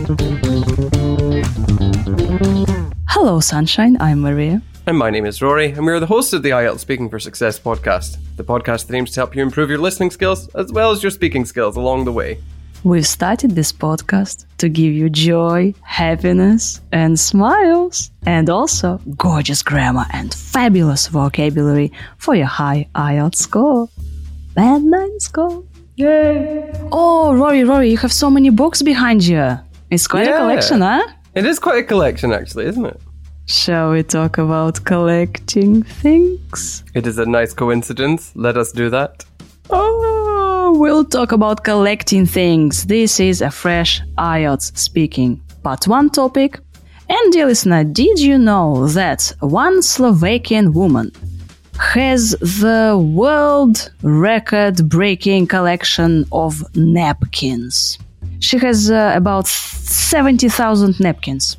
Hello, Sunshine. I'm Maria. And my name is Rory, and we're the hosts of the IELTS Speaking for Success podcast, the podcast that aims to help you improve your listening skills as well as your speaking skills along the way. We've started this podcast to give you joy, happiness, and smiles, and also gorgeous grammar and fabulous vocabulary for your high IELTS score. Band 9 score. Yay! Oh, Rory, you have so many books behind you. It's quite a collection, huh? It is quite a collection, actually, isn't it? Shall we talk about collecting things? It is a nice coincidence. Let us do that. Oh, we'll talk about collecting things. This is a fresh IELTS speaking part 1 topic. And dear listener, did you know that one Slovakian woman has the world record-breaking collection of napkins? She has about 70,000 napkins.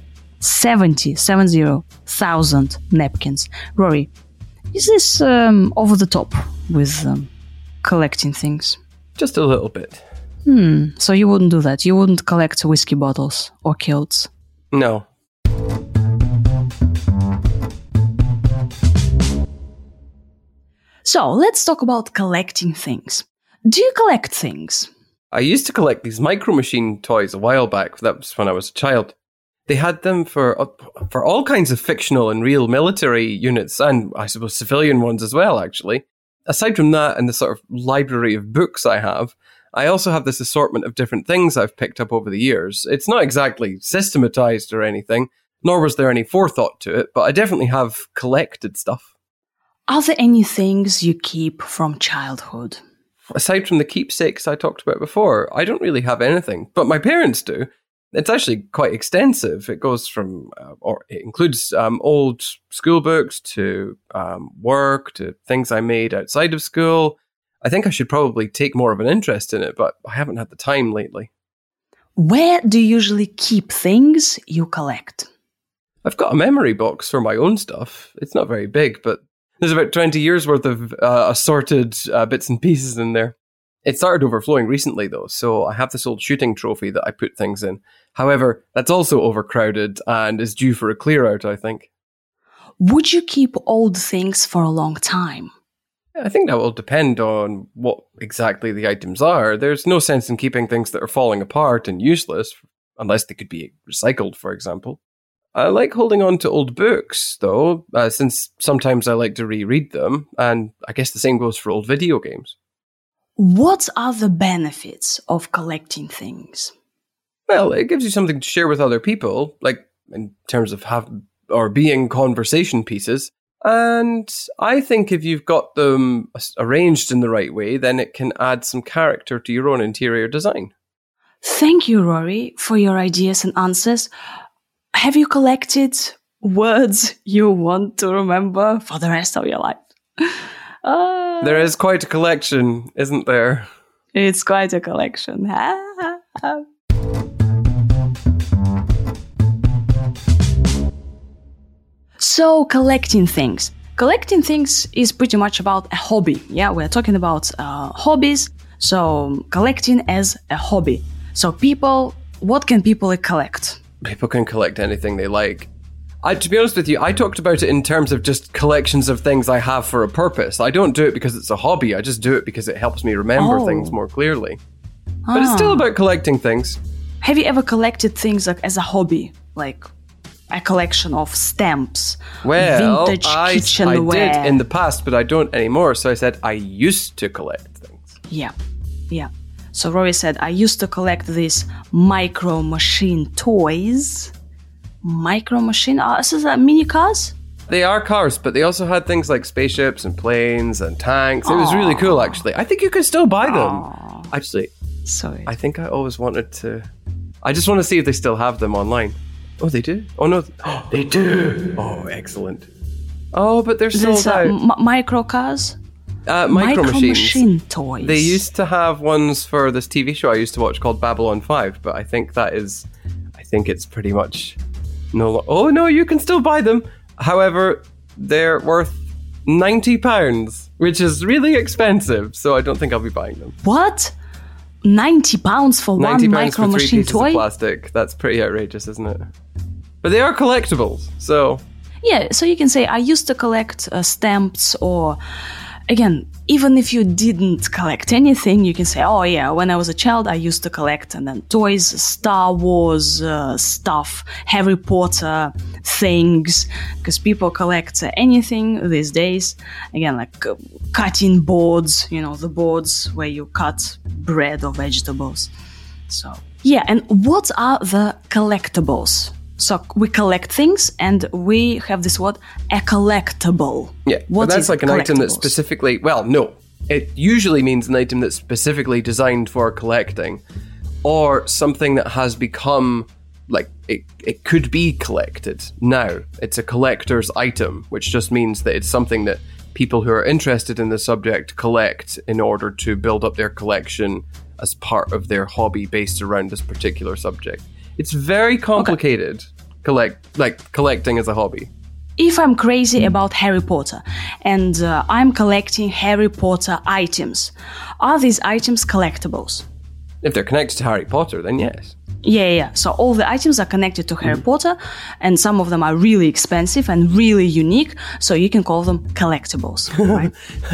70,000 napkins. Rory, is this over the top with collecting things? Just a little bit. So you wouldn't do that? You wouldn't collect whiskey bottles or kilts? No. So let's talk about collecting things. Do you collect things? I used to collect these Micro Machine toys a while back. That was when I was a child. They had them for all kinds of fictional and real military units, and I suppose civilian ones as well, actually. Aside from that and the sort of library of books I also have this assortment of different things I've picked up over the years. It's not exactly systematized or anything, nor was there any forethought to it, but I definitely have collected stuff. Are there any things you keep from childhood? Aside from the keepsakes I talked about before, I don't really have anything, but my parents do. It's actually quite extensive. It goes from, it includes old school books to work to things I made outside of school. I think I should probably take more of an interest in it, but I haven't had the time lately. Where do you usually keep things you collect? I've got a memory box for my own stuff. It's not very big, but there's about 20 years worth of assorted bits and pieces in there. It started overflowing recently, though, so I have this old shooting trophy that I put things in. However, that's also overcrowded and is due for a clear-out, I think. Would you keep old things for a long time? I think that will depend on what exactly the items are. There's no sense in keeping things that are falling apart and useless, unless they could be recycled, for example. I like holding on to old books, though, since sometimes I like to reread them, and I guess the same goes for old video games. What are the benefits of collecting things? Well, it gives you something to share with other people, like in terms of being conversation pieces. And I think if you've got them arranged in the right way, then it can add some character to your own interior design. Thank you, Rory, for your ideas and answers. Have you collected words you want to remember for the rest of your life? There is quite a collection, isn't there? It's quite a collection. So, collecting things. Collecting things is pretty much about a hobby. Yeah, we're talking about hobbies. So, collecting as a hobby. So, what can people collect? People can collect anything they like. To be honest with you, I talked about it in terms of just collections of things I have for a purpose. I don't do it because it's a hobby. I just do it because it helps me remember things more clearly. But it's still about collecting things. Have you ever collected things like as a hobby? Like a collection of stamps, vintage kitchenware? I did in the past, but I don't anymore. So I said I used to collect things. Yeah. So Rory said, I used to collect these Micro Machine toys. Micro Machine? Is that mini cars? They are cars, but they also had things like spaceships and planes and tanks. It was really cool, actually. I think you can still buy them. Actually, sorry. I think I always wanted to... I just want to see if they still have them online. Oh, they do? Oh, no. They do! Oh, excellent. Oh, but they're sold out. Micro cars? Micro Machine toys. They used to have ones for this TV show I used to watch called Babylon 5, but I think it's pretty much no. Oh no, you can still buy them. However, they're worth £90, which is really expensive, so I don't think I'll be buying them. What? £90 for one £90 Micro for 3 Machine pieces toy? of plastic. That's pretty outrageous, isn't it? But they are collectibles, so... Yeah, so you can say, I used to collect stamps, or, again, even if you didn't collect anything, you can say, oh yeah, when I was a child, I used to collect, and then toys, Star Wars stuff, Harry Potter things, because people collect anything these days. Again, like cutting boards, the boards where you cut bread or vegetables. So, yeah, and what are the collectibles? So we collect things, and we have this word, a collectible. Yeah, but that's like an item that's specifically... Well, no. It usually means an item that's specifically designed for collecting, or something that has become... Like, it could be collected now. It's a collector's item, which just means that it's something that people who are interested in the subject collect in order to build up their collection as part of their hobby based around this particular subject. It's very complicated, collecting as a hobby. If I'm crazy about Harry Potter and I'm collecting Harry Potter items, are these items collectibles? If they're connected to Harry Potter, then yes. Yeah. So all the items are connected to Harry Potter, and some of them are really expensive and really unique, so you can call them collectibles, right?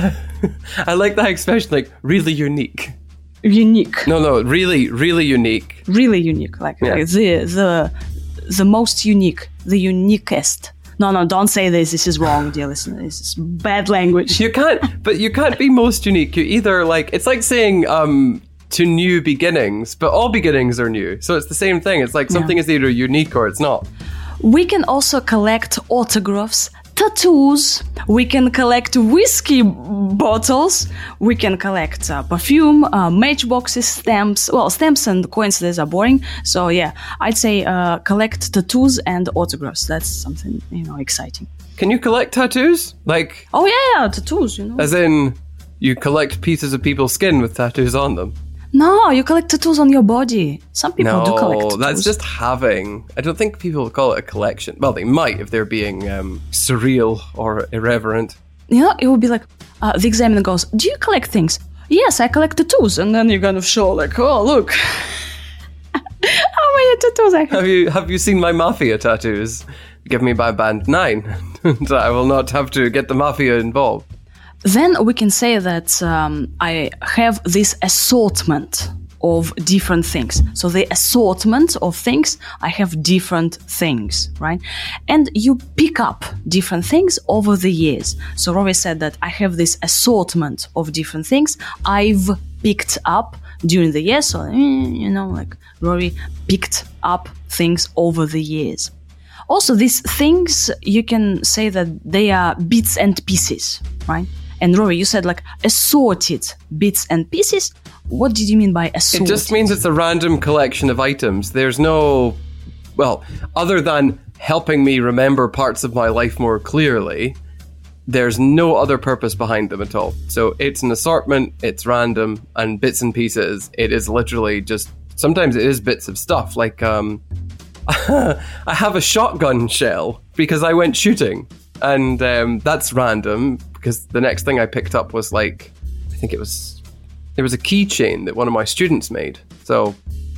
I like that expression, like, really unique. Unique. No, really, really unique. Really unique, like the most unique, the uniquest. No, don't say this. This is wrong, dear listener. This is bad language. You can't be most unique. You either it's like saying to new beginnings, but all beginnings are new. So it's the same thing. It's like something is either unique or it's not. We can also collect autographs, tattoos, we can collect whiskey bottles, we can collect perfume, matchboxes, stamps. Well, stamps and coins, these are boring. So yeah, I'd say collect tattoos and autographs. That's something, exciting. Can you collect tattoos? Oh yeah, tattoos, As in, you collect pieces of people's skin with tattoos on them? No, you collect tattoos on your body. Some people do collect tattoos. No, that's just having. I don't think people call it a collection. Well, they might if they're being surreal or irreverent. It would be like, the examiner goes, do you collect things? Yes, I collect tattoos. And then you kind of show oh, look. How many tattoos I have. Have you seen my Mafia tattoos? Give me my band 9. And I will not have to get the Mafia involved. Then we can say that I have this assortment of different things. So the assortment of things, I have different things, right? And you pick up different things over the years. So Rory said that I have this assortment of different things I've picked up during the years. So, Rory picked up things over the years. Also, these things, you can say that they are bits and pieces, right? And Rory, you said assorted bits and pieces. What did you mean by assorted? It just means it's a random collection of items. There's no, other than helping me remember parts of my life more clearly, there's no other purpose behind them at all. So it's an assortment, it's random, and bits and pieces. It is literally just, sometimes it is bits of stuff. I have a shotgun shell because I went shooting. And that's random because the next thing I picked up was there was a keychain that one of my students made. So,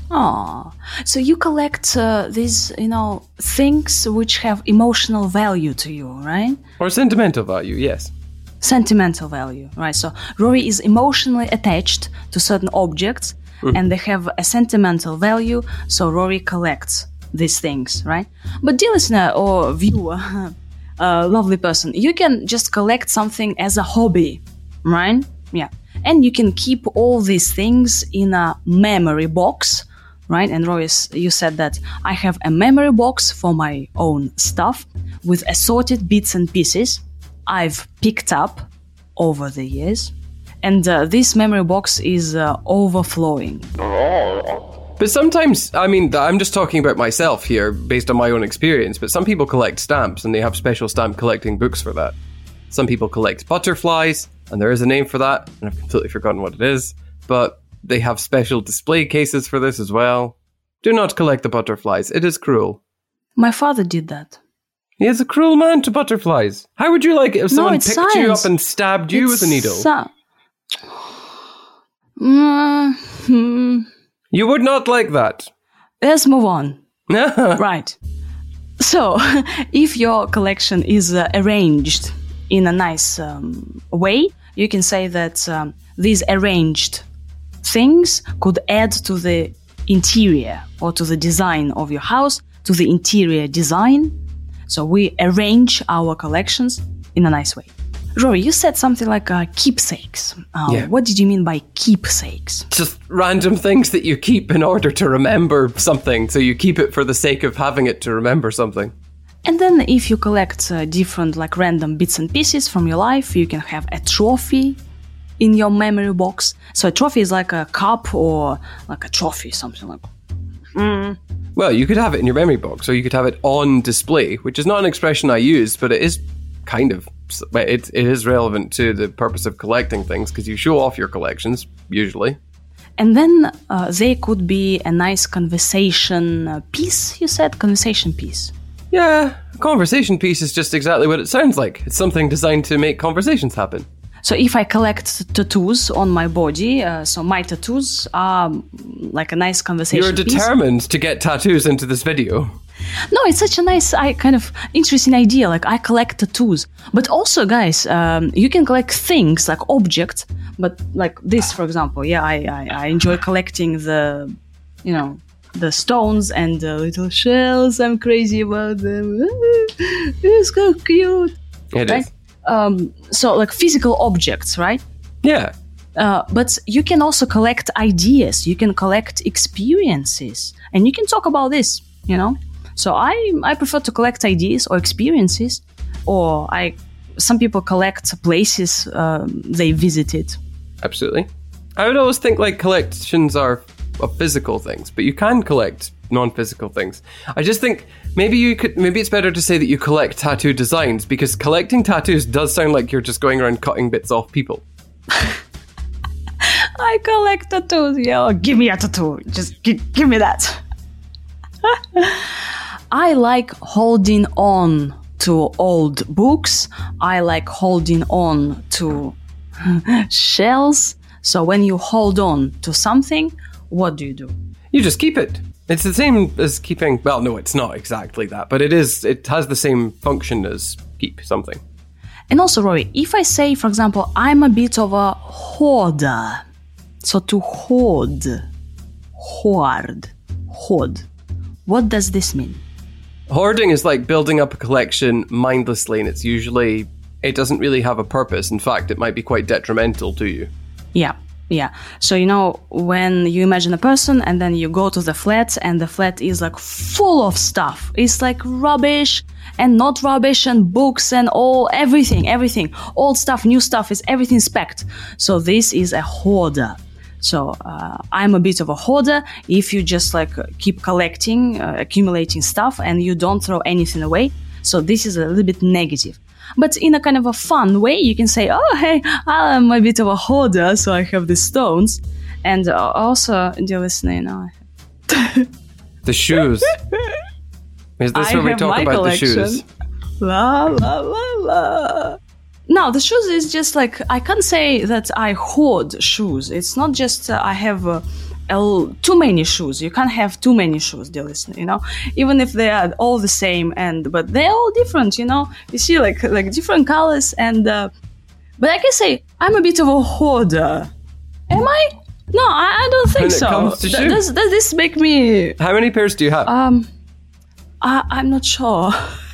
so you collect these, things which have emotional value to you, right? Or sentimental value, yes. Sentimental value, right? So Rory is emotionally attached to certain objects, and they have a sentimental value. So Rory collects these things, right? But dear listener or viewer. Lovely person, you can just collect something as a hobby, right? Yeah. And you can keep all these things in a memory box, right? And Roy, you said that I have a memory box for my own stuff with assorted bits and pieces I've picked up over the years. And this memory box is overflowing. But sometimes, I'm just talking about myself here based on my own experience, but some people collect stamps and they have special stamp collecting books for that. Some people collect butterflies, and there is a name for that, and I've completely forgotten what it is, but they have special display cases for this as well. Do not collect the butterflies. It is cruel. My father did that. He is a cruel man to butterflies. How would you like it if someone picked you up and stabbed you with a needle? You would not like that. Let's move on. Right. So, if your collection is arranged in a nice way, you can say that these arranged things could add to the interior or to the design of your house, to the interior design. So we arrange our collections in a nice way. Rory, you said something like keepsakes. What did you mean by keepsakes? Just random things that you keep in order to remember something. So you keep it for the sake of having it to remember something. And then if you collect different like random bits and pieces from your life, you can have a trophy in your memory box. So a trophy is like a cup or like a trophy, something like that. Well, you could have it in your memory box, or you could have it on display, which is not an expression I use, but it is kind of, it is relevant to the purpose of collecting things, because you show off your collections, usually. And then they could be a nice conversation piece, you said? Conversation piece. Yeah, a conversation piece is just exactly what it sounds like. It's something designed to make conversations happen. So if I collect tattoos on my body, so my tattoos are like a nice conversation You're determined to get tattoos into this video. No, it's such a nice, kind of interesting idea. Like, I collect tattoos. But also, guys, you can collect things, like objects. But like this, for example, I enjoy collecting the stones and the little shells. I'm crazy about them. It's so cute. It right? is. So like physical objects, right? Yeah. But you can also collect ideas. You can collect experiences. And you can talk about this, So I prefer to collect ideas or experiences. Or some people collect places they visited. Absolutely. I would always think like collections are of physical things, but you can collect non-physical things. I just think maybe it's better to say that you collect tattoo designs, because collecting tattoos does sound like you're just going around cutting bits off people. I collect tattoos. Yeah, give me a tattoo. Just give me that. I like holding on to old books. I like holding on to shells. So when you hold on to something, what do? You just keep it. It's the same as keeping... Well, no, it's not exactly that, but it has the same function as keep something. And also, Rory, if I say, for example, I'm a bit of a hoarder. So to hoard. What does this mean? Hoarding is like building up a collection mindlessly, and it doesn't really have a purpose. In fact, it might be quite detrimental to you. Yeah. So, when you imagine a person and then you go to the flat and the flat is like full of stuff. It's like rubbish and not rubbish and books and everything. Old stuff, new stuff, everything specced. So this is a hoarder. So I'm a bit of a hoarder. If you just like keep collecting, accumulating stuff and you don't throw anything away. So this is a little bit negative. But in a kind of a fun way, you can say, oh, hey, I'm a bit of a hoarder, so I have these stones. And also, dear listener, the shoes. Is this where we talk about collection. The shoes? La, la, la, la. No, the shoes is just like, I can't say that I hoard shoes. It's not just I have too many shoes. You can't have too many shoes, dear listener, even if they are all the same, but they're all different, you see like different colors and but I can say I'm a bit of a hoarder. Am I? No, I don't think so. Comes to shoes. Does this make me... How many pairs do you have? I'm not sure.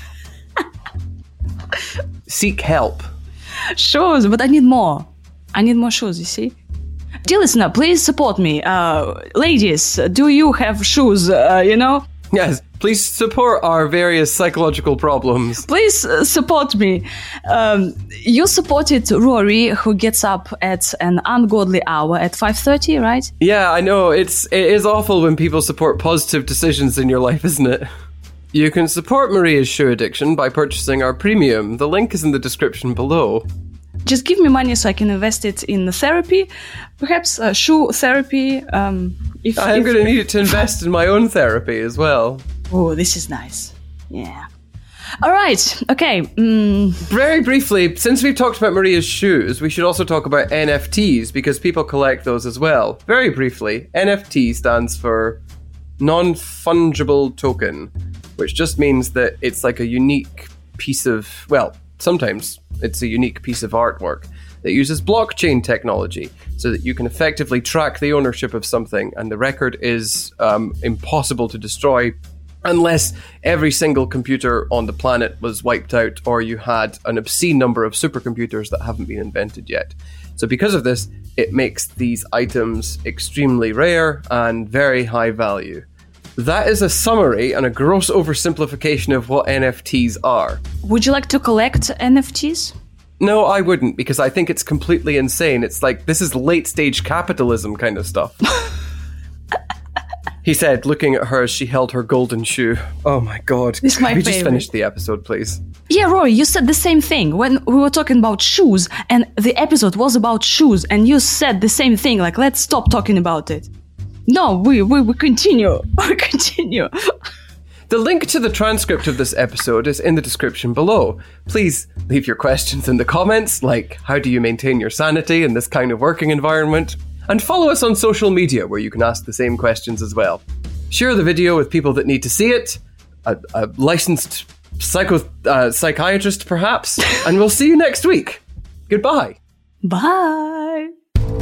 Seek help. Shoes, but I need more. I need more shoes, you see? Dear listener, please support me. Ladies, do you have shoes, Yes, please support our various psychological problems. Please support me. You supported Rory, who gets up at an ungodly hour at 5:30, right? Yeah, I know. It is awful when people support positive decisions in your life, isn't it? You can support Maria's shoe addiction by purchasing our premium. The link is in the description below. Just give me money so I can invest it in the therapy, perhaps shoe therapy. I'm going to need it to invest in my own therapy as well. Oh, this is nice. Yeah. All right. Okay. Very briefly, since we've talked about Maria's shoes, we should also talk about NFTs because people collect those as well. Very briefly, NFT stands for non-fungible token, which just means that it's like a unique piece of, well, sometimes it's a unique piece of artwork that uses blockchain technology so that you can effectively track the ownership of something, and the record is impossible to destroy unless every single computer on the planet was wiped out or you had an obscene number of supercomputers that haven't been invented yet. So because of this, it makes these items extremely rare and very high value. That is a summary and a gross oversimplification of what NFTs are. Would you like to collect NFTs? No, I wouldn't, because I think it's completely insane. It's like, this is late-stage capitalism kind of stuff. He said, looking at her as she held her golden shoe. Oh my god. This is my favorite. Just finish the episode, please? Yeah, Rory, you said the same thing when we were talking about shoes, and the episode was about shoes, and you said the same thing, like, let's stop talking about it. No, we continue. We continue. The link to the transcript of this episode is in the description below. Please leave your questions in the comments, like how do you maintain your sanity in this kind of working environment? And follow us on social media where you can ask the same questions as well. Share the video with people that need to see it, a licensed psychiatrist perhaps, and we'll see you next week. Goodbye. Bye.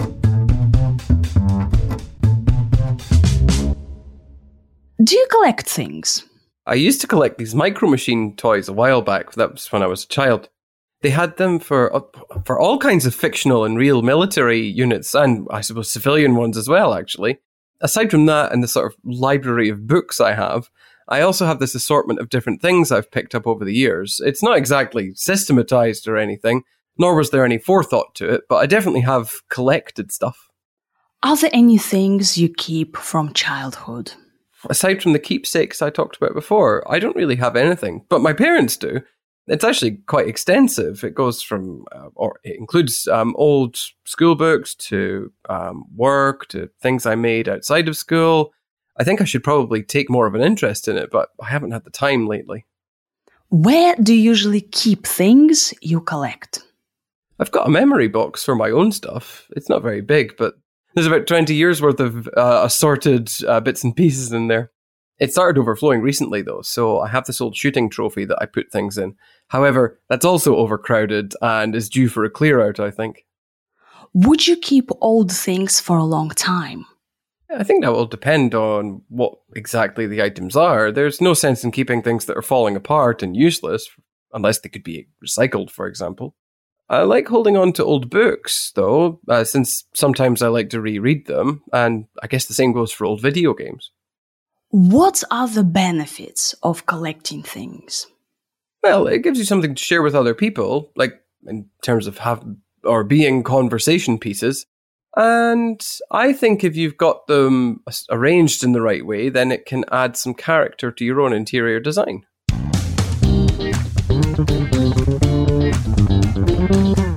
Do you collect things? I used to collect these Micro Machine toys a while back. That was when I was a child. They had them for all kinds of fictional and real military units, and I suppose civilian ones as well, actually. Aside from that and the sort of library of books I have, I also have this assortment of different things I've picked up over the years. It's not exactly systematized or anything, nor was there any forethought to it, but I definitely have collected stuff. Are there any things you keep from childhood? Aside from the keepsakes I talked about before, I don't really have anything, but my parents do. It's actually quite extensive. It goes from, or it includes old school books to work to things I made outside of school. I think I should probably take more of an interest in it, but I haven't had the time lately. Where do you usually keep things you collect? I've got a memory box for my own stuff. It's not very big, but there's about 20 years worth of assorted bits and pieces in there. It started overflowing recently, though, so I have this old shooting trophy that I put things in. However, that's also overcrowded and is due for a clear out, I think. Would you keep old things for a long time? I think that will depend on what exactly the items are. There's no sense in keeping things that are falling apart and useless, unless they could be recycled, for example. I like holding on to old books, though, since sometimes I like to reread them, and I guess the same goes for old video games. What are the benefits of collecting things? Well, it gives you something to share with other people, like in terms of being conversation pieces. And I think if you've got them arranged in the right way, then it can add some character to your own interior design.